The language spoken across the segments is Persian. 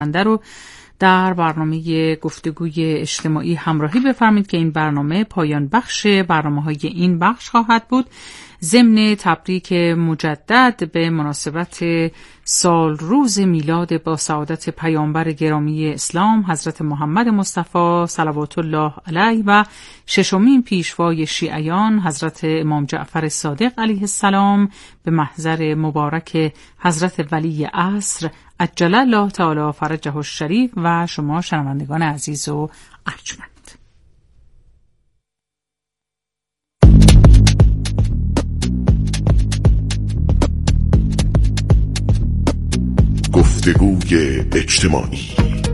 رو در برنامه گفتگوی اجتماعی همراهی بفرمایید که این برنامه پایان بخش برنامه‌های این بخش خواهد بود. ضمن تبریک مجدد به مناسبت سال روز میلاد با سعادت پیامبر گرامی اسلام حضرت محمد مصطفی صلوات الله علیه و ششمین پیشوای شیعیان حضرت امام جعفر صادق علیه السلام به محضر مبارک حضرت ولی عصر عجل الله تعالی فرجه الشریف و شما شنوندگان عزیز و ارجمند. گفتگوی اجتماعی.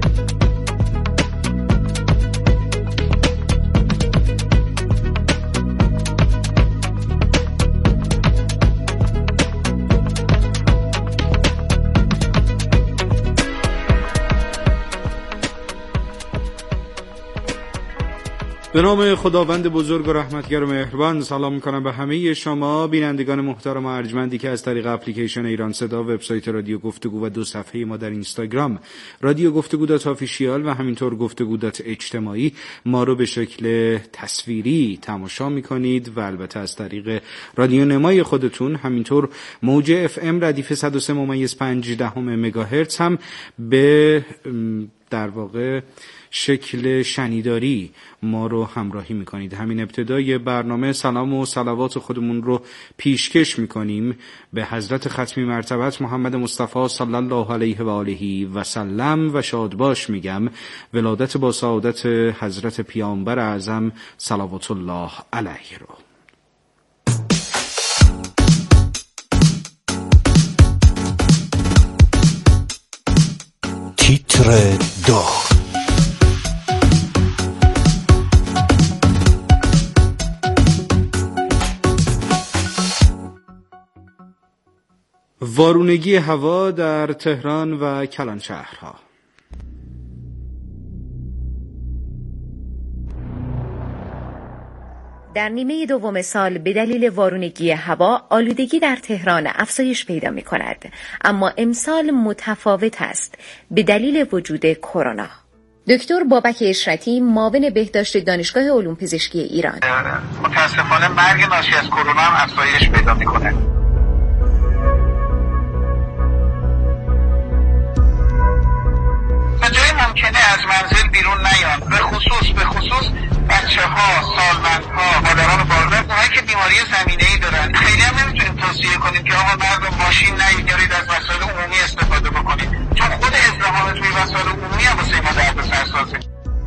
به نام خداوند بزرگ و رحمتگر و مهربان سلام میکنم به همه شما بینندگان محترم و ارجمندی که از طریق اپلیکیشن ایران صدا، وبسایت رادیو گفتگو و 2 صفحه ما در اینستاگرام رادیو گفتگو.آفیشیال و همینطور گفتگو.اجتماعی ما رو به شکل تصویری تماشا میکنید و البته از طریق رادیو نمای خودتون همینطور موج FM ردیف 103.5 مگاهرتز هم به در واقع شکل شنیداری ما رو همراهی میکنید. همین ابتدای برنامه سلام و صلوات خودمون رو پیشکش میکنیم به حضرت ختمی مرتبت محمد مصطفی صلی الله علیه و آله و سلم و شادباش میگم ولادت با سعادت حضرت پیامبر اعظم صلوات الله علیه رو. تیتر داغ. وارونگی هوا در تهران و کلانشهرها. در نیمه دوم سال به دلیل وارونگی هوا آلودگی در تهران افزایش پیدا می کند، اما امسال متفاوت است به دلیل وجود کرونا. دکتر بابک اشرتی معاون بهداشت دانشگاه علوم پزشکی ایران: متاسفانه مرگ ناشی از کرونا هم افزایش پیدا می کند. جای ممکنه از منزل بیرون نیان، به خصوص بچه‌ها، سالمندها، مادران بالغ، اونایی که بیماری زمینه‌ای دارن. خیلی هم نمیتونیم توصیه کنیم که آقا مردم ماشین نیارید، از وسایل عمومی استفاده بکنید، چون خود ازدحام توی وسایل عمومی هم واسه ما دردسر سازه.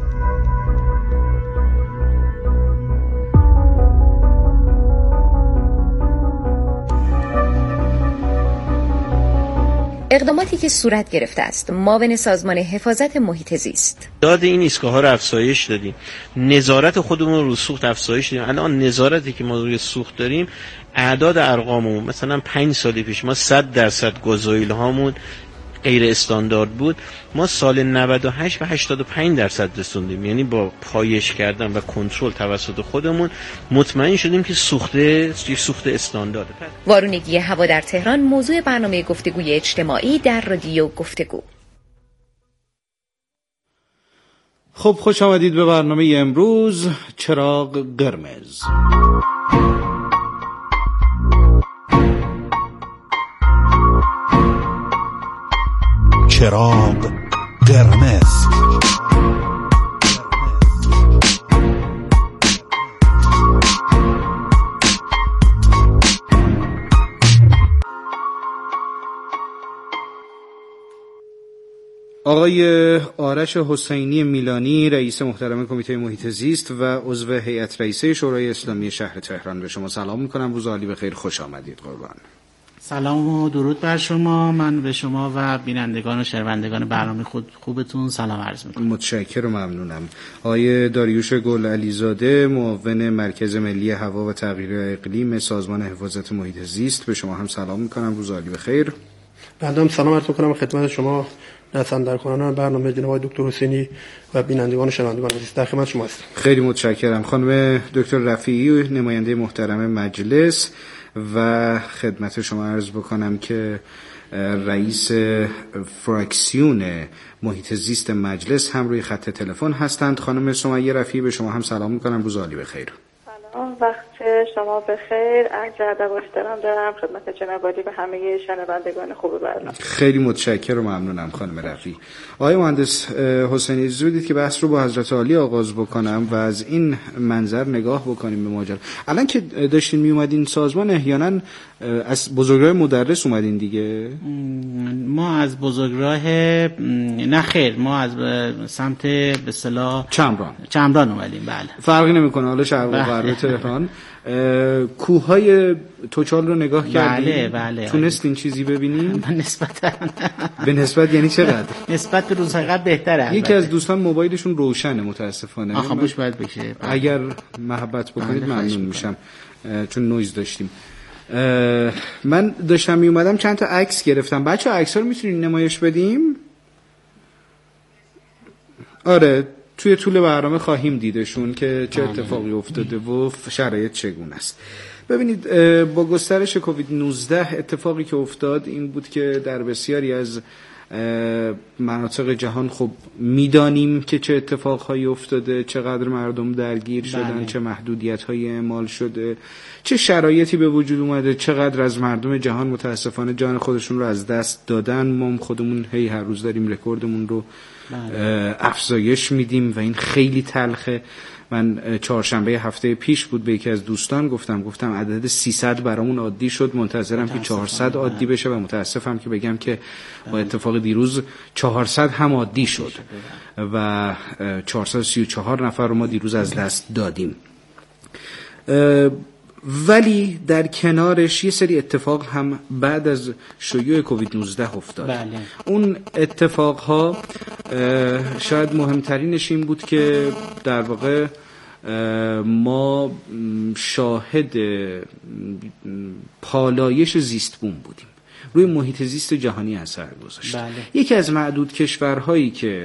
اقداماتی که صورت گرفته است. معاون سازمان حفاظت محیط زیست: داد این ایستگاه‌ها رو افزایش دادیم، نظارت خودمون رو سوخت افزایش دادیم. الان نظارتی که ما روی سوخت داریم اعداد ارقاممون مثلا 5 سال پیش ما 100% گازوئیل هامون غیر استاندارد بود، ما سال 98 و 85% رسوندیم. یعنی با پایش کردن و کنترل توسط خودمون مطمئن شدیم که سوخت استاندارده. وارونگی هوا در تهران موضوع برنامه گفتگوی اجتماعی در رادیو گفتگو. خب خوش آمدید به برنامه امروز چراغ قرمز. چراغ قرمز. آقای آرش حسینی میلانی رئیس محترم کمیته محیط زیست و عضو هیئت رئیسه شورای اسلامی شهر تهران، به شما سلام میکنم. روز عالی بخیر، خوش آمدید. قربان. سلام و درود بر شما. من به شما و بینندگان و شنوندگان برنامه خوبتون سلام عرض میکنم. متشکرم و ممنونم. آقای داریوش گل علیزاده معاون مرکز ملی هوا و تغییر اقلیم سازمان حفاظت محیط زیست، به شما هم سلام میکنم. روز عالی بخیر. بعدم سلام عرض میکنم خدمت شما نظارت‌کنندگان برنامه جناب دکتر حسینی و بینندگان و شنوندگان عزیز. در خدمت شما هستم. خیلی متشکرم. خانم دکتر رفیعی نماینده محترم مجلس و خدمت شما عرض بکنم که رئیس فراکسیون محیط زیست مجلس هم روی خط تلفن هستند. خانم سمیه رفیعی، به شما هم سلام میکنم، روز عالی بخیر. سلام، وقت شما بخیر. عرض ادب و احترام دارم خدمت جناب عالی و همه شنوندگان خوب برنامه. خیلی متشکرم و ممنونم خانم رفیعی. آقای مهندس حسینی، اجازه بدید که بحث رو با حضرت عالی آغاز بکنم و از این منظر نگاه بکنیم به ماجرا. الان که داشتین می اومدین سازمان، احیانا از بزرگراه مدرس اومدین دیگه؟ ما از بزرگراه نه خیر، ما از سمت به اصطلاح چمران اومدیم. بله، فرقی نمیکنه حالا شرق و غرب تهران. کوههای توچال رو نگاه کردین؟ بله. تونستین چیزی ببینین؟ به نسبت یعنی چقدر؟ نسبت به روزهای قبل بهتره. یکی از دوستان موبایلشون روشنه متاسفانه. خاموش باید بشه. اگر محبت بکنید ممنون میشم، چون نویز داشتیم. من داشتم می اومدم چند تا عکس گرفتم. بچه عکس‌ها رو میتونین نمایش بدیم؟ آره، توی طول برنامه خواهیم دیدشون که چه اتفاقی افتاده و شرایط چگونه است. ببینید، با گسترش کووید 19 اتفاقی که افتاد این بود که در بسیاری از مناطق جهان خب میدانیم که چه اتفاقهایی افتاده، چقدر مردم درگیر شدن، چه محدودیت‌هایی اعمال شده، چه شرایطی به وجود اومده، چقدر از مردم جهان متاسفانه جان خودشون رو از دست دادن. ما خودمون هر روز داریم رکوردمون رو افزایش میدیم و این خیلی تلخه. من چهارشنبه هفته پیش بود به یکی از دوستان گفتم عدد 300 برامون عادی شد، منتظرم که 400 عادی بشه و متاسفم که بگم که با اتفاق دیروز 400 هم عادی شد و 434 نفر رو ما دیروز از دست دادیم. ولی در کنارش یه سری اتفاق هم بعد از شیوع کووید 19 افتاد. اون اتفاقها شاید مهمترینش این بود که در واقع ما شاهد پالایش زیست بوم بودیم، روی محیط زیست جهانی اثر گذاشت. یکی از معدود کشورهایی که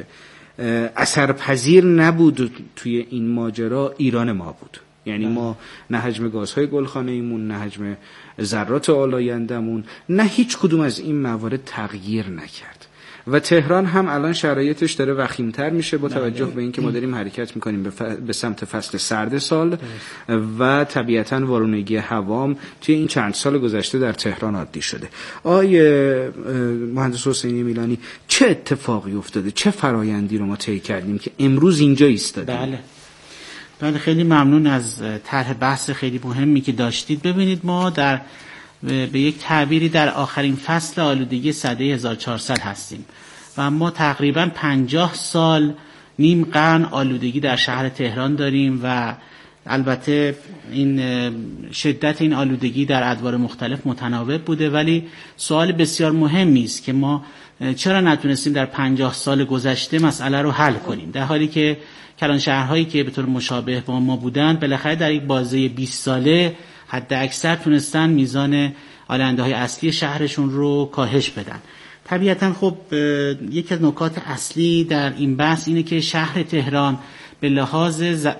اثرپذیر نبود توی این ماجرا ایران ما بود. یعنی ما نه حجم گازهای گلخانه‌ایمون، نه حجم ذرات آلایندمون، نه هیچ کدوم از این موارد تغییر نکرد و تهران هم الان شرایطش داره وخیم‌تر میشه با توجه به اینکه ما داریم حرکت میکنیم به سمت فصل سرد سال و طبیعتاً وارونگی هوام توی این چند سال گذشته در تهران عادی شده. آقای مهندس حسینی میلانی، چه اتفاقی افتاده، چه فرایندی رو ما طی کردیم که امروز اینجا ایستادیم؟ بله، خیلی ممنون از طرح بحث خیلی مهمی که داشتید. ببینید، ما به یک تعبیری در آخرین فصل آلودگی سده 1400 هستیم و ما تقریبا 50 سال، نیم قرن آلودگی در شهر تهران داریم و البته این شدت این آلودگی در ادوار مختلف متناوب بوده، ولی سوال بسیار مهمی است که ما چرا نتونستیم در 50 سال گذشته مسئله رو حل کنیم، در حالی که کلان شهرهایی که به طور مشابه با ما بودند بالاخره در یک بازه 20 ساله حد اکثر تونستن میزان آلاینده‌های اصلی شهرشون رو کاهش بدن. طبیعتاً خب یکی از نکات اصلی در این بحث اینه که شهر تهران به لحاظ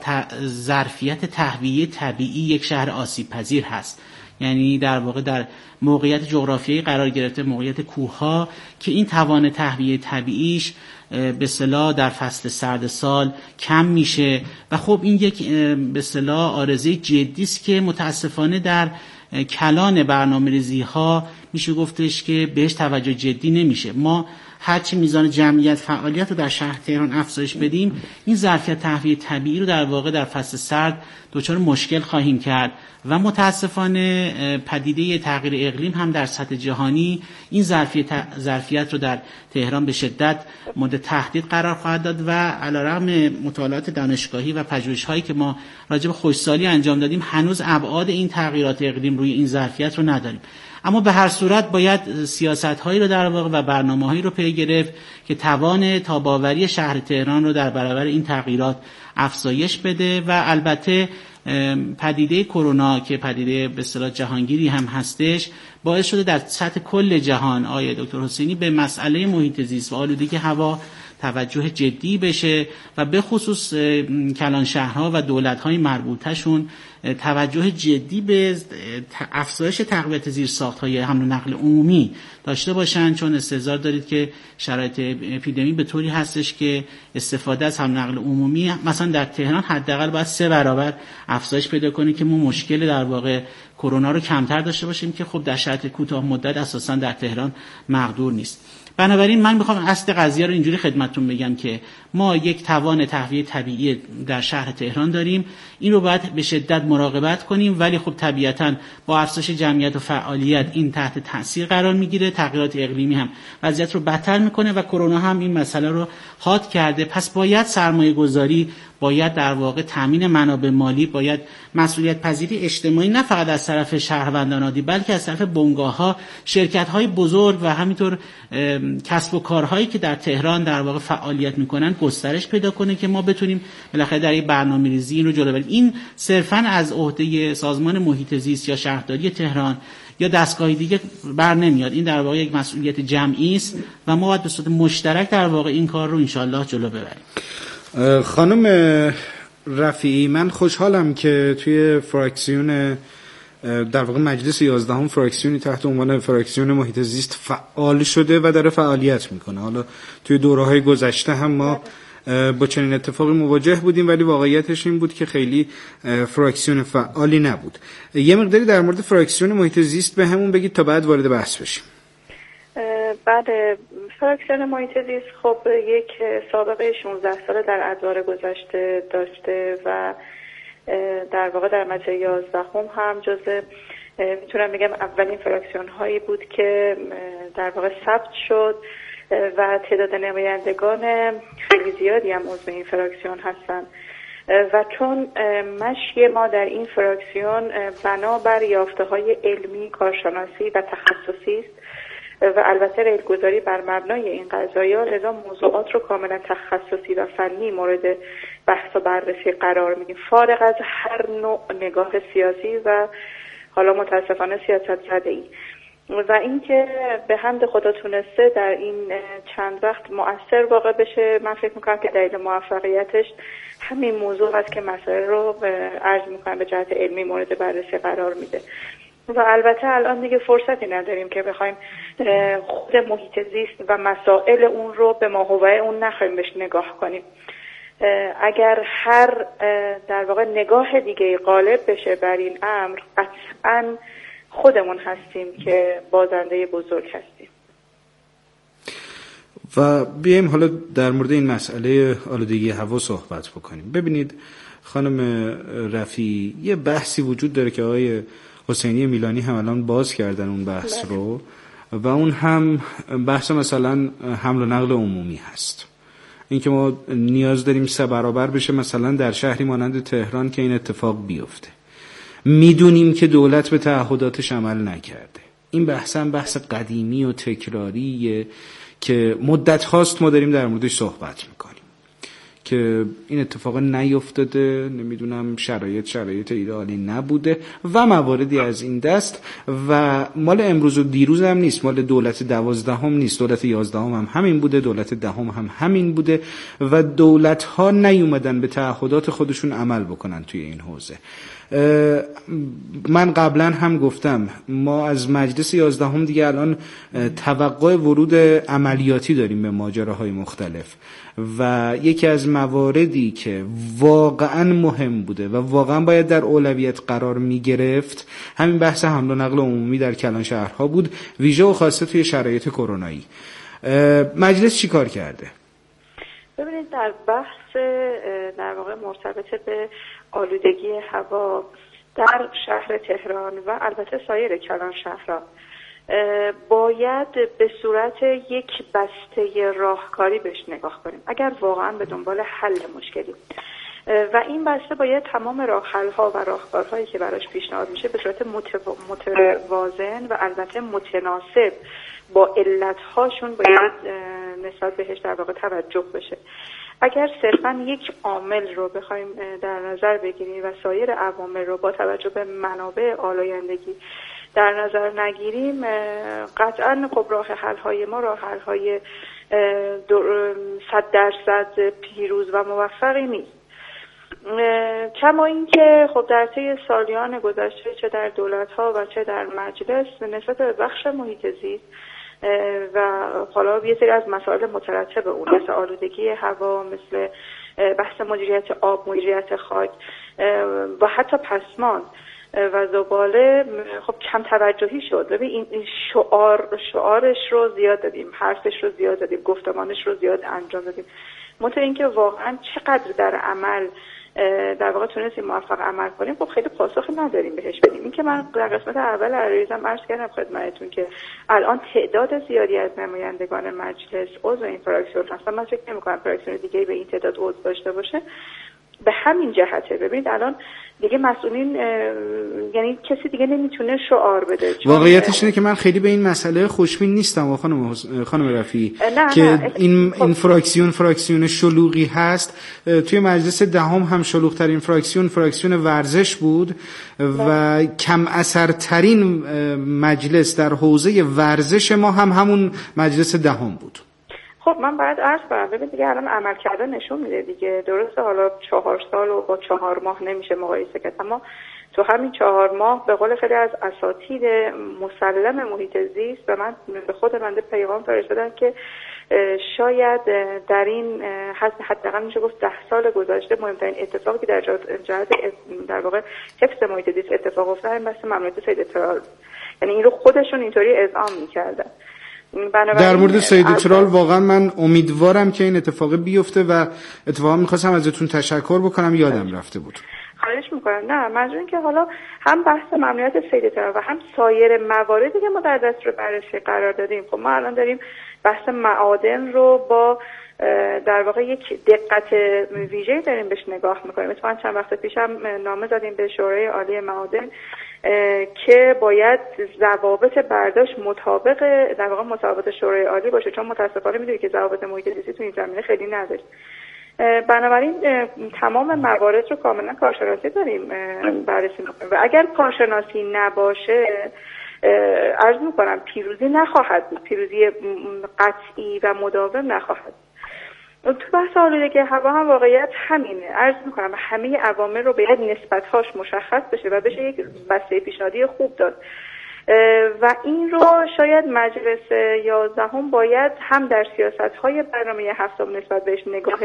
ظرفیت تهویه طبیعی یک شهر آسیب پذیر هست. یعنی در واقع در موقعیت جغرافیایی قرار گرفته، موقعیت کوه‌ها که این توان تهویه طبیعیش به اصطلاح در فصل سرد سال کم میشه و خب این یک به اصطلاح عارضه جدی است که متاسفانه در کلان برنامه‌ریزی‌ها میشه گفتش که بهش توجه جدی نمیشه. ما هرچی میزان جمعیت فعالیت رو در شهر تهران افزایش بدیم، این ظرفیت تهویه طبیعی رو در واقع در فصل سرد دچار مشکل خواهیم کرد و متاسفانه پدیده تغییر اقلیم هم در سطح جهانی این ظرفیت رو در تهران به شدت مورد تهدید قرار خواهد داد و علیرغم مطالعات دانشگاهی و پژوهش‌هایی که ما راجع به خشکسالی انجام دادیم، هنوز ابعاد این تغییرات اقلیم روی این ظرفیت رو نداریم. اما به هر صورت باید سیاست‌هایی رو در واقع و برنامه‌هایی رو پی گرفت که توان تاب‌آوری شهر تهران رو در برابر این تغییرات افزایش بده و البته پدیده کرونا که پدیده به اصطلاح جهانگیری هم هستش باعث شده در سطح کل جهان آقای دکتر حسینی به مسئله محیط زیست و آلودگی هوا توجه جدی بشه و به خصوص کلان شهرها و دولت‌های مربوطه‌شون توجه جدی به افزایش تقویت زیرساخت‌های حمل و نقل عمومی داشته باشن، چون استحضار دارید که شرایط اپیدمی به طوری هستش که استفاده از حمل و نقل عمومی مثلا در تهران حداقل باید 3 برابر افزایش پیدا کنه که ما مشکل در واقع کرونا رو کمتر داشته باشیم که خب در شرایط کوتاه مدت اساسا در تهران مقدور نیست. بنابراین من میخوام اصل قضیه رو اینجوری خدمتتون بگم که ما یک توان تهویه طبیعی در شهر تهران داریم، این رو باید به شدت مراقبت کنیم، ولی خب طبیعتاً با افزایش جمعیت و فعالیت این تحت تاثیر قرار میگیره. تغییرات اقلیمی هم وضعیت رو بدتر میکنه و کرونا هم این مسئله رو حاد کرده. پس باید سرمایه گذاری، باید در واقع تامین منابع مالی، باید مسئولیت پذیری اجتماعی نه فقط از طرف شهروندان عادی بلکه از طرف بنگاه‌ها، شرکت‌های بزرگ و همینطور کسب و کارهایی که در تهران در واقع فعالیت میکنن گسترش پیدا کنه که ما بتونیم بالاخره در این برنامه‌ریزی این رو جلو ببریم. این صرفاً از عهده سازمان محیط زیست یا شهرداری تهران یا دستگاهی دیگه بر نمیاد. این در واقع یک مسئولیت جمعی است و ما باید به صورت مشترک در واقع این کار رو انشالله جلو ببریم. خانم رفیعی، من خوشحالم که توی فراکسیون در واقع مجلس 11 فراکسیونی تحت عنوان فراکسیون محیط زیست فعال شده و داره فعالیت میکنه. حالا توی دوره‌های گذشته هم ما با چنین اتفاقی مواجه بودیم، ولی واقعیتش این بود که خیلی فراکسیون فعالی نبود. یه مقداری در مورد فراکسیون محیط زیست به همون بگید تا بعد وارد بحث بشیم. بعد فراکسیون محیط زیست خب یک سابقه 16 ساله در ادوار گذشته داشته و در واقع در مجلس 11 هم جزء میتونم بگم اولین فراکسیون هایی بود که در واقع ثبت شد و تعداد نمایندگان خیلی زیادی هم عضو این فراکسیون هستن و چون مشی ما در این فراکسیون بنابر یافته‌های علمی، کارشناسی و تخصصی است و البته ریلگذاری بر مبنای این قضایا، لذا موضوعات رو کاملا تخصصی و فنی مورد بحث و بررسی قرار میدیم، فارغ از هر نوع نگاه سیاسی و حالا متاسفانه سیاست زده‌ای. و اینکه به حمد خدا تونسته در این چند وقت مؤثر واقع بشه، من فکر میکنم که دلیل موفقیتش همین موضوع هست که مسئله رو عرض میکنم به جهت علمی مورد بررسی قرار میده. و البته الان دیگه فرصتی نداریم که بخوایم خود محیط زیست و مسائل اون رو به ماهواره اون نخواهیم بهش نگاه کنیم. اگر هر در واقع نگاه دیگه غالب بشه بر این امر، قطعاً خودمون هستیم که بازنده بزرگ هستیم. و بیایم حالا در مورد این مسئله آلودگی هوا صحبت بکنیم. ببینید خانم رفیعی، یه بحثی وجود داره که آقای حسینی میلانی هم الان باز کردن اون بحث رو و اون هم بحث مثلا حمل و نقل عمومی هست. اینکه ما نیاز داریم 3 برابر بشه مثلا در شهری مانند تهران که این اتفاق بیفته. میدونیم که دولت به تعهداتش عمل نکرده. این بحث هم بحث قدیمی و تکراریه که مدت هاست ما داریم در موردش صحبت میکنیم که این اتفاق نیفتاده، نمیدونم شرایط ایدئالی نبوده و مواردی از این دست و مال امروز و دیروز هم نیست، مال دولت 12 هم نیست، دولت 11 هم همین بوده، دولت 10 هم همین بوده و دولت ها نیومدن به تعهدات خودشون عمل بکنن توی این حوزه. من قبلا هم گفتم ما از مجلس 11 هم دیگه الان توقع ورود عملیاتی داریم به ماجراهای مختلف و یکی از مواردی که واقعا مهم بوده و واقعا باید در اولویت قرار می گرفت همین بحث حمل و نقل عمومی در کلان شهرها بود، ویژه و خاصه توی شرایط کرونایی. مجلس چی کار کرده؟ ببینید در بحث در واقع مرتبط به آلودگی هوا در شهر تهران و البته سایر کلان شهرها باید به صورت یک بسته راهکاری بهش نگاه کنیم اگر واقعا به دنبال حل مشکلی و این بسته باید تمام راه‌حل‌ها و راهکارهایی که براش پیشنهاد میشه به صورت متوازن و البته متناسب با علت‌هاشون باید نسبت بهش در واقع توجه بشه. اگر صرفاً یک عامل رو بخوایم در نظر بگیریم و سایر عوامل رو با توجه به منابع آلایندگی در نظر نگیریم، قطعاً خب راه حل‌های ما راه حل‌های 100% پیروز و موفقی نیست. کما اینکه خب در طی سالیان گذشته چه در دولت‌ها و چه در مجلس نسبت به بخش محیط زیست و حالا یه سری از مسائل مترتب اون مثل آلودگی هوا، مثل بحث مدیریت آب، مدیریت خاک و حتی پسماند و زباله خب کم توجهی شد. ببین این شعارش رو زیاد دادیم، حرفش رو زیاد دادیم، گفتمانش رو زیاد انجام دادیم. منتها اینکه واقعا چقدر در عمل در واقع تونستیم موفق عمل کنیم خب خیلی پاسخ نداریم بهش بدیم. این که من در قسمت اول عریضم عرض کردم خدمتتون که الان تعداد زیادی از نمایندگان مجلس عضو این فراکسیون هستن. من فکر نمی‌کنم فراکسیون دیگه‌ای به این تعداد عضو داشته باشه. به همین جهته ببینید الان دیگه مسئولین یعنی کسی دیگه نمیتونه شعار بده. واقعیتش اینه که من خیلی به این مسئله خوشبین نیستم و خانم رفیعی که این فراکسیون شلوغی هست. توی مجلس دهم هم شلوغ‌ترین فراکسیون ورزش بود و کم اثرترین مجلس در حوزه ورزش ما همون مجلس دهم بود. خب من باید عرض کنم ببین دیگه الان عمل کرده نشون میده دیگه. درسته حالا 4 سال و با 4 ماه نمیشه مقایسه کرد، اما تو همین 4 ماه به قول خیلی از اساتید مسلم محیط زیست و من به خود بنده پیغام فرستادن که شاید در این حداقل میشه گفت 10 سال گذشته مهمترین اتفاقی که در جهت در واقع حفظ محیط زیست اتفاق افتاد این بحث ممنوعیت صید ترال، یعنی این رو خودشون اینطوری اذعان میکردن. در مورد صید ترال واقعا من امیدوارم که این اتفاق بیفته و اتفاقا میخواستم ازتون تشکر بکنم، یادم رفته بود. خواهش میکنم. نه منظور این که حالا هم بحث ممنوعیت صید ترال و هم سایر مواردی که ما در دسترس بررسی قرار دادیم. خب ما الان داریم بحث معادن رو با در واقع یک دقت ویژه‌ای داریم بهش نگاه میکنیم. مثلا چند وقت پیشم نامه زدیم به شورای عالی معادن که باید ضوابط برداشت مطابق در واقع مصوبات شورای عالی باشه، چون متاسفانه میدونید که ضوابط محیط زیستی تو این زمینه خیلی نداریم. بنابراین تمام موارد رو کاملا کارشناسی داریم بررسی میکنیم و اگر کارشناسی نباشه عرض میکنم پیروزی نخواهد بود، پیروزی قطعی و مداوم نخواهد. تو بحث آلودگی هوا هم واقعیت همینه. عرض میکنم همه عوامل رو باید نسبت‌هاش مشخص بشه و بشه یک بسته پیشنهادی خوب داد و این رو شاید مجلس 11 باید هم در سیاست‌های برنامه 7 نسبت بهش نگاه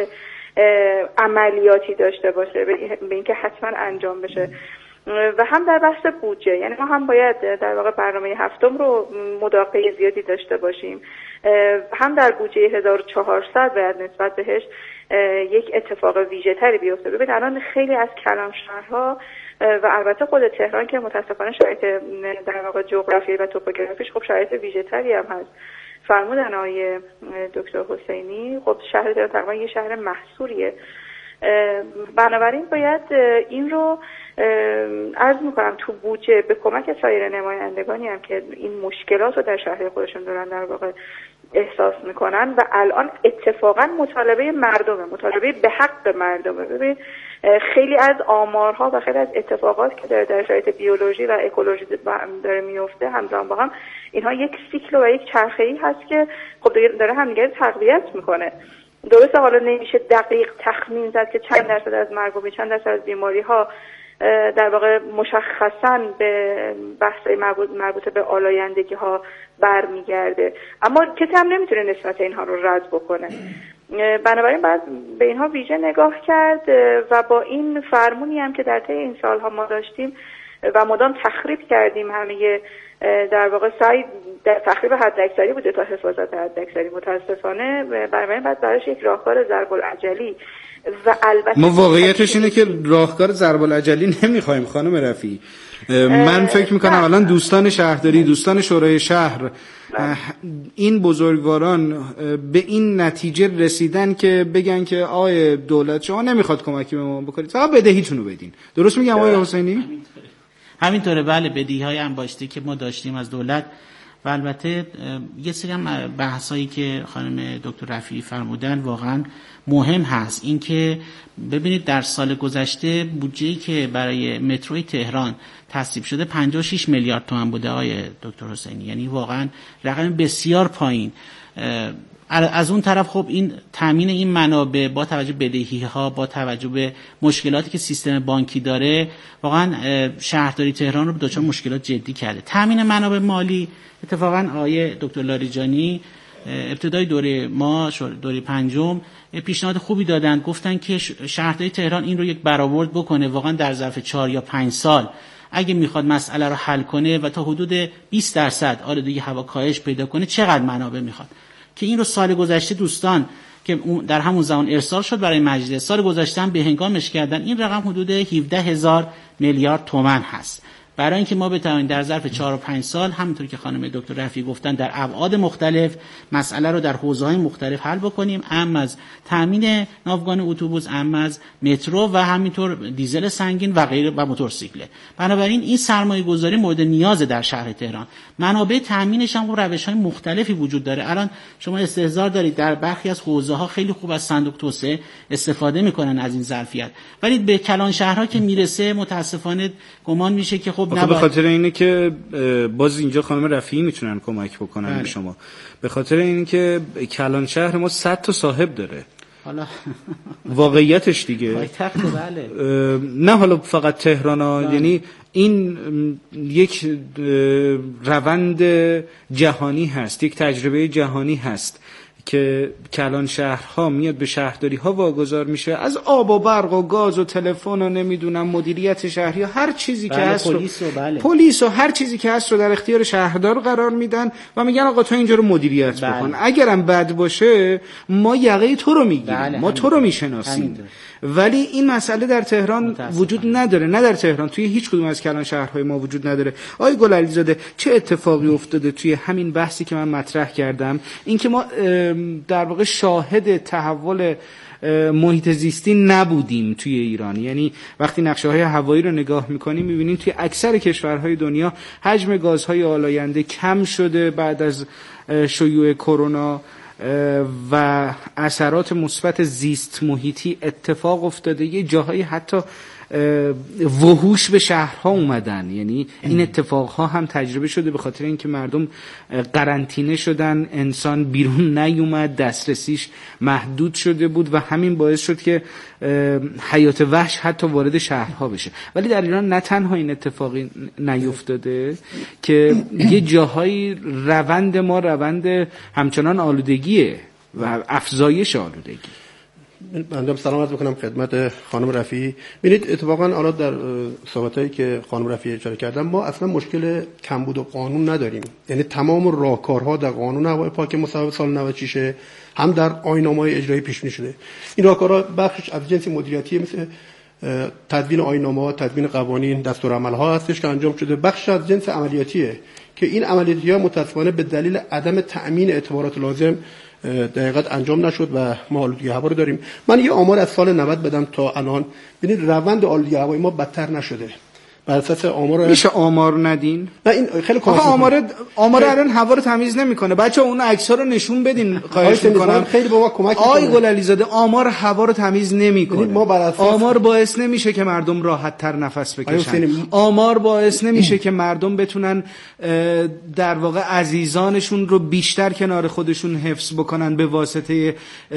عملیاتی داشته باشه به اینکه حتما انجام بشه و هم در بحث بودجه. یعنی ما هم باید در واقع برنامه 7 رو مداخله زیادی داشته باشیم، هم در بودجه 1400 باید نسبت بهش یک اتفاق ویژه تری بیفته. ببین الان خیلی از کلان شهرها و البته خود تهران که متاسفانه شرایط در واقع جغرافیایی و توپوگرافیش خب شرایط ویژه تری هم هست. فرمودن آقای دکتر حسینی خب شهر تهران تقریبا یه شهر محصوریه. بنابراین باید این رو عرض میکنم تو بودجه به کمک سایر نمایندگانی هم که این مشکلات رو در شهر خودشون دارن در واقع احساس میکنن و الان اتفاقا مطالبه مردمه، مطالبه به حق مردمه. ببین خیلی از آمارها و خیلی از اتفاقات که در شرایط بیولوژی و اکولوژی داره میفته همزمان با هم اینها یک سیکل و یک چرخه‌ای هست که خب داره همدیگه تقویت میکنه. درسته حالا نمیشه دقیق تخمین زد که چند درصد از مرگ و چند درصد از بیماری ها در واقع مشخصاً به بحث مربوط به آلایندگی ها برمیگرده، اما کسی هم نمیتونه نسبت اینها رو رد بکنه. بنابراین باید به اینها ویژه نگاه کرد و با این فرمونی هم که در طی این سالها ما داشتیم و مدام تخریب کردیم همه در واقع سعی در تخریب حداکثری بوده تا حفاظت حداکثری. متاسفانه بنابراین باید براش یک راهکار ضرب العجلی و البته ما واقعیتش اینه که راهکار ضرب العجلی نمیخوایم خانم رفیعی. من فکر میکنم الان دوستان شهرداری، دوستان شورای شهر، این بزرگواران به این نتیجه رسیدن که بگن که آقای دولت شما نمیخواد کمکی به ما بکنید، فقط بدهیتونو بدین. درست میگم آقای حسینی؟ همینطوره. بله، بدهی‌های انباشته که ما داشتیم از دولت و البته یه سری هم بحثایی که خانم دکتر رفیعی فرمودن واقعا مهم هست. این که ببینید در سال گذشته بودجه‌ای که برای متروی تهران تصویب شده 56 میلیارد تومان بوده آقای دکتر حسینی، یعنی واقعا رقم بسیار پایین. از اون طرف خب این تامین این منابع با توجه به بدهی‌ها، با توجه به مشکلاتی که سیستم بانکی داره، واقعا شهرداری تهران رو دچار مشکلات جدی کرده. تامین منابع مالی، اتفاقا آقای دکتر لاریجانی ابتدای دوره ما دوره پنجم پیشنهاد خوبی دادن، گفتن که شهرداری تهران این رو یک برآورد بکنه، واقعا در ظرف 4 یا 5 سال اگه میخواد مسئله رو حل کنه و تا حدود 20% آلودگی هوا کاهش پیدا کنه، چقدر منابع میخواد، که این رو سال گذشته دوستان که در همون زمان ارسال شد برای مجلس، سال گذشته هم به هنگامش کردن، این رقم حدود 17,000 میلیارد تومان هست. برای اینکه ما بتوانیم در ظرف 4 و 5 سال همونطور که خانم دکتر رفیعی گفتن در ابعاد مختلف مسئله رو در حوزه‌های مختلف حل بکنیم، ام از تامین ناوگان اتوبوس، ام از مترو و همینطور دیزل سنگین و غیره و موتورسیکلت. بنابراین این سرمایه‌گذاری مورد نیاز در شهر تهران. منابع تامینش هم روش‌های مختلفی وجود داره. الان شما استحضار دارید در برخی از حوزه‌ها خیلی خوب از صندوق توسعه استفاده میکنن از این ظرفیت، ولی به کلان شهرها که میرسه متاسفانه گمان میشه که خب به خاطر اینه که باز اینجا خانم رفیعی میتونن کمک بکنن به شما، به خاطر اینه که کلان شهر ما 100 تا صاحب داره. حالا واقعیتش دیگه پایتخت، بله، نه حالا فقط تهران ها، یعنی این یک روند جهانی هست، یک تجربه جهانی هست که کلان شهرها میاد به شهرداری ها واگذار میشه، از آب و برق و گاز و تلفن و نمیدونم مدیریت شهری، هر چیزی که هست پلیس و هر چیزی که هست رو در اختیار شهردار قرار میدن و میگن آقا تو اینجا رو مدیریت بکن، اگرم بد باشه ما یقه تو رو میگیریم، ما تو رو میشناسیم. ولی این مسئله در تهران وجود نداره، نه در تهران، توی هیچ کدوم از کلان شهرهای ما وجود نداره. آقای گلعلیزاده چه اتفاقی افتاده توی همین بحثی که من مطرح کردم، این که ما در واقع شاهد تحول محیط زیستی نبودیم توی ایران. یعنی وقتی نقشه‌های هوایی رو نگاه می‌کنیم می‌بینیم توی اکثر کشورهای دنیا حجم گازهای آلاینده کم شده بعد از شیوع کرونا و اثرات مثبت زیست محیطی اتفاق افتاده. یه جاهایی حتی وحوش به شهرها اومدن، یعنی این اتفاقها هم تجربه شده به خاطر اینکه مردم قرنطینه شدن، انسان بیرون نیومد، دسترسیش محدود شده بود و همین باعث شد که حیات وحش حتی وارد شهرها بشه. ولی در ایران نه تنها این اتفاقی نیفتاده که یه جاهایی روند ما روند همچنان آلودگیه و افزایش آلودگی. من سلام عرض می‌کنم خدمت خانم رفیعی. ببینید اتفاقا حالا در صحبتایی که خانم رفیعی اشاره کردن ما اصلا مشکل کمبود قانون نداریم، یعنی تمام راهکارها در قانون هوای پاک مصوب سال 96 هم در آیین‌نامه‌های اجرایی پیش بینی شده. این راهکارها بخشش از جنس مدیریتی مثل تدوین آیین‌نامه‌ها، تدوین قوانین، دستورالعمل‌ها هستش که انجام شده، بخش از جنس عملیاتیه که این عملیاتی‌ها متأسفانه به دلیل عدم تأمین اعتبارات لازم دقیقاً انجام نشد و ما آلودگی هوا رو داریم. من یه آمار از سال 90 بدم تا الان، ببینید روند آلودگی هوای ما بدتر نشده. بر اساس آمار میشه آمار ندین؟ نه این خیلی کافی. آمار الان هوا رو تمیز نمیکنه. بچه‌ها اون عکس‌ها رو نشون بدین خواهش می‌کنم. خیلی به ما کمک می‌کنه. آقای گلعلیزاده آمار هوا رو تمیز نمیکنه. آمار باعث نمیشه که مردم راحت‌تر نفس بکشن. آمار باعث نمیشه که مردم بتونن در واقع عزیزانشون رو بیشتر کنار خودشون حفظ بکنن به واسطه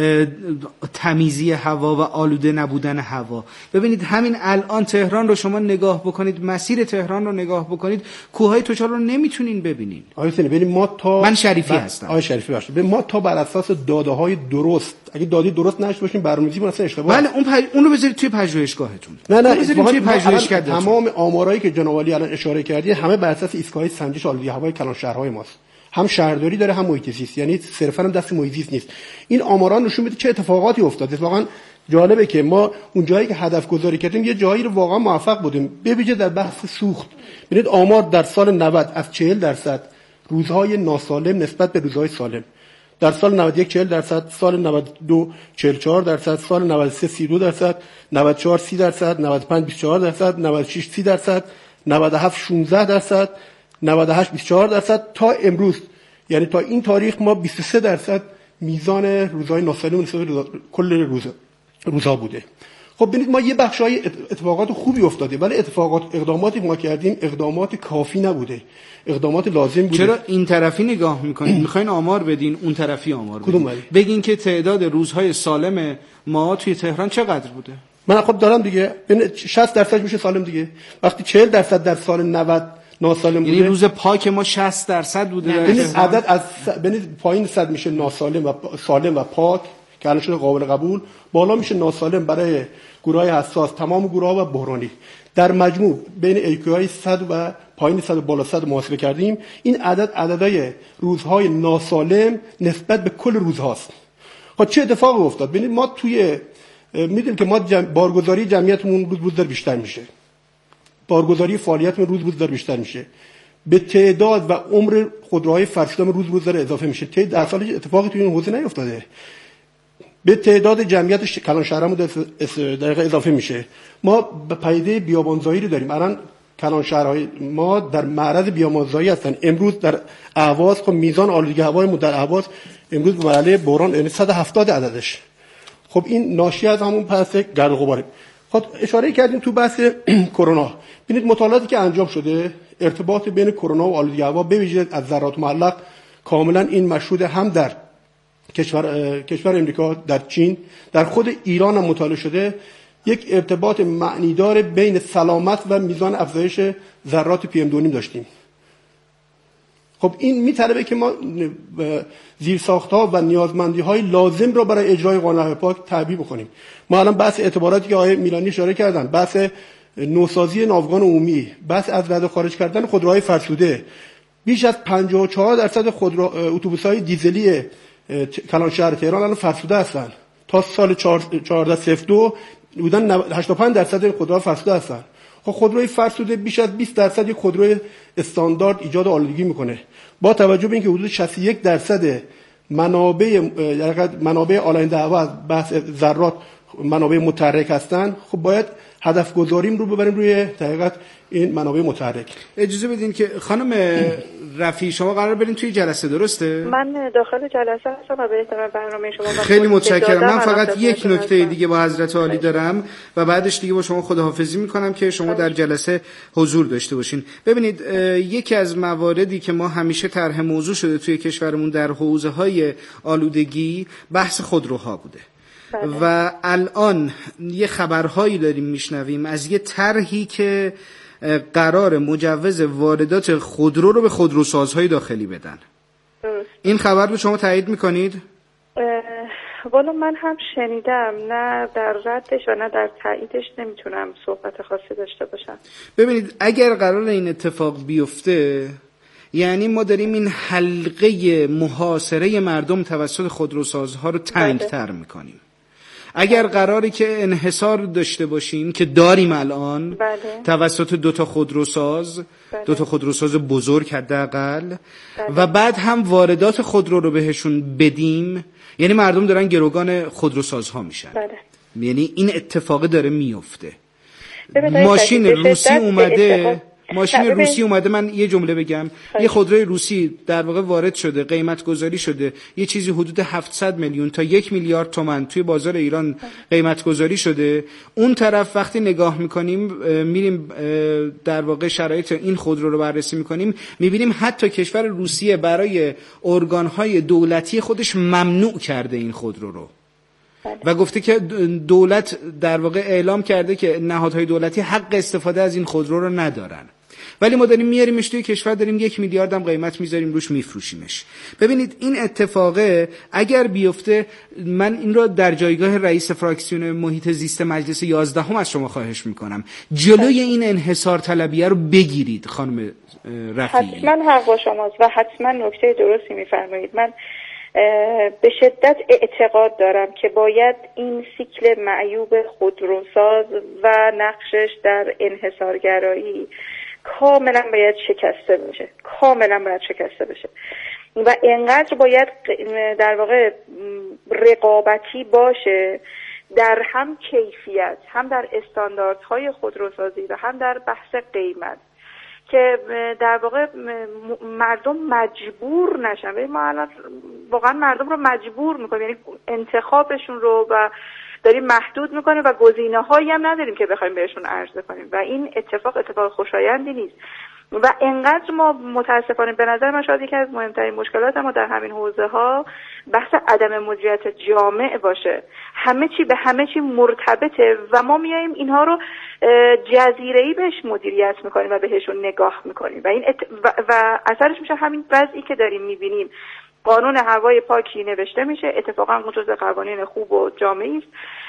تمیزی هوا و آلوده نبودن هوا. ببینید همین الان تهران رو شما نگاه بکنید، مسیر تهران رو نگاه بکنید، کوههای توچال رو نمیتونین ببینین. آقای حسینی ببینید ما تا من شریفی هستم. آقای شریفی باشه. ببین ما تا بر اساس داده‌های درست، اگه دادی درست نشه باشیم برنامه‌ریزی مثلا اشتباه. بله اون رو بذارید توی پژوهشگاهتون. نه بذارید توی پژوهشگاه. تمام آمارایی که جناب عالی الان اشاره کردی همه بر اساس ایستگاه سنجش آلودگی هوای کلان شهرهای ماست. هم شهرداری داره هم محیط زیست، یعنی صرفاً هم دست محیط زیست نیست. این آمارا نشون میده چه اتفاقاتی افتاده. واقعا جالبه که ما اون جایی که هدف گذاری کردیم یه جایی رو واقعا موفق بودیم، به ویژه در بحث سوخت. ببینید آمار در سال 90 از 40% روزهای ناسالم نسبت به روزهای سالم، در سال 91 40%، سال 92 44%، سال 93 32%، 94 30%، 95 24%، 96 30%، 97 16%، 98 24% تا امروز، یعنی تا این تاریخ ما 23% میزان روزهای ناسالم نسبت به کل روزها بوده. خب خب ببینید ما یه بخشای اتفاقات خوبی افتاده، ولی اقداماتی ما کردیم اقدامات کافی نبوده، اقدامات لازم بوده. چرا این طرفی نگاه میکنید؟ میخواین آمار بدین، اون طرفی آمار بدین. بگین که تعداد روزهای سالم ما توی تهران چقدر بوده؟ من خب دارم دیگه، 60% میشه سالم دیگه. وقتی 40% در سال 90 ناسالم بوده، یعنی روز پاک ما 60% بوده. ببینید عدد از ببینید پایین 100 میشه ناسالم و سالم و پاک که الان شده قابل قبول، بالا میشه ناسالم برای گروه‌های حساس، تمام گروه‌ها و بحرانی. در مجموع بین ایکوهای 100 و پایین 100 و بالا 100 محاسبه کردیم. این عددهای روزهای ناسالم نسبت به کل روزهاست. خب چه اتفاقی افتاد؟ ببینید ما توی میدونیم که ما بارگذاری جمعیتمون روز داره بیشتر میشه، بارگذاری فعالیتمون روز داره بیشتر میشه، به تعداد و عمر خودروهای فرسوده‌مون روز داره اضافه میشه. در سال اتفاقی توی این حوزه نیفتاده، به تعداد جمعیت کلان شهرمون دقیقه اضافه میشه. ما به پدیده بیابانزایی رو داریم. الان کلان شهرهای ما در معرض بیابانزایی هستن. امروز در اهواز خب میزان آلودگی هوای در اهواز امروز به مرحله بحران، یعنی 170 عددش. خب این ناشی از همون پس گرد و غباره. خب اشاره کردیم تو بحث کرونا. ببینید مطالعاتی که انجام شده، ارتباط بین کرونا و آلودگی هوا به ویژه از ذرات معلق کاملا این مشهود هم در کشور امریکا، در چین، در خود ایران هم مطالعه شده. یک ارتباط معنیدار بین سلامت و میزان افزایش ذرات PM2.5 داشتیم. خب این میطلبه که ما زیرساخت‌ها و نیازمندی‌های لازم را برای اجرای قانون پاک تعبیه بکنیم. ما الان بحث اعتباراتی که آقای میلانی اشاره کردن، بحث نوسازی ناوگان عمومی، بحث از رده خارج کردن خودروهای فرسوده، بیش از 54% اتوبوس‌های دیزلی کلان شهر تهران الان فرسوده هستن. تا سال 1402 بودن 85% خودروها فرسوده هستن. خب خودروی فرسوده بیش از 20% یک خودروی استاندارد ایجاد آلودگی میکنه. با توجه به اینکه حدود 61% منابع آلاینده هوا از بحث ذرات منابع متحرک هستن، خب باید هدف گذاریم رو ببریم روی حقیقت این منابع متحرک. اجازه بدین که خانم رفیعی شما قرار برین توی جلسه، درسته؟ من داخل جلسه هستم و به احتمال برنامه شما خیلی متشکرم. من فقط یک نکته دیگه با حضرت عالی دارم و بعدش دیگه با شما خداحافظی میکنم که شما در جلسه حضور داشته باشین. ببینید یکی از مواردی که ما همیشه طرح موضوع شده توی کشورمون در حوزه‌های آلودگی بحث خودروها بوده. و الان یه خبرهایی داریم میشنویم از یه طرحی که قرار مجوز واردات خودرو رو به خودروسازهای داخلی بدن. این خبر رو شما تایید میکنید؟ والا من هم شنیدم، نه در ردش و نه در تاییدش نمیتونم صحبت خاصی داشته باشم. ببینید اگر قرار این اتفاق بیفته، یعنی ما داریم این حلقه محاصره مردم توسط خودروسازها رو تنگ‌تر میکنیم. اگر قراری که انحصار داشته باشیم که داریم الان توسط دوتا خودروساز، دوتا خودروساز بزرگ حداقل، و بعد هم واردات خودرو رو بهشون بدیم، یعنی مردم دارن گروگان خودروسازها میشن. یعنی این اتفاق داره میفته. ماشین روسی اومده، من یه جمله بگم، یه خودروی روسی در واقع وارد شده، قیمت گذاری شده، یه چیزی حدود 700 میلیون تا 1 میلیارد تومان توی بازار ایران قیمت گذاری شده. اون طرف وقتی نگاه میکنیم، میریم در واقع شرایط این خودرو رو بررسی میکنیم، میبینیم حتی کشور روسیه برای ارگانهای دولتی خودش ممنوع کرده این خودرو رو و گفته که دولت در واقع اعلام کرده که نهادهای دولتی حق استفاده از این خودرو رو ندارن، ولی ما داریم میاریمش توی کشور، داریم 1 میلیارد هم قیمت میذاریم روش، میفروشیمش. ببینید این اتفاقه اگر بیفته، من این رو در جایگاه رئیس فراکسیون محیط زیست مجلس 11 از شما خواهش میکنم جلوی این انحصار طلبیه رو بگیرید خانم رفیعی. حتما حق با شماست و حتما نکته درستی میفرمایید. من به شدت اعتقاد دارم که باید این سیکل معیوب خودروساز و نقشش در انحصارگرایی کاملا باید شکسته بشه و اینقدر باید در واقع رقابتی باشه در هم کیفیت، هم در استانداردهای خودروسازی و هم در بحث قیمت، که در واقع مردم مجبور نشن. ما الان واقعا مردم رو مجبور میکنیم، یعنی انتخابشون رو و داریم محدود میکنیم و گزینه‌هایی هم نداریم که بخوایم بهشون عرضه کنیم و این اتفاق خوشایندی نیست و انقدر ما متاسفانه به نظر من شاید یکی از مهمترین مشکلات ما در همین حوزه ها بحث عدم مدیریت جامع باشه. همه چی به همه چی مرتبطه و ما میایم اینها رو جزیره‌ای بهش مدیریت میکنیم و بهشون نگاه میکنیم و این و اثرش میشه همین وضعی که داریم میبینیم. قانون هوای پاکی نوشته میشه، اتفاقا جزء قوانین خوب و جامعی است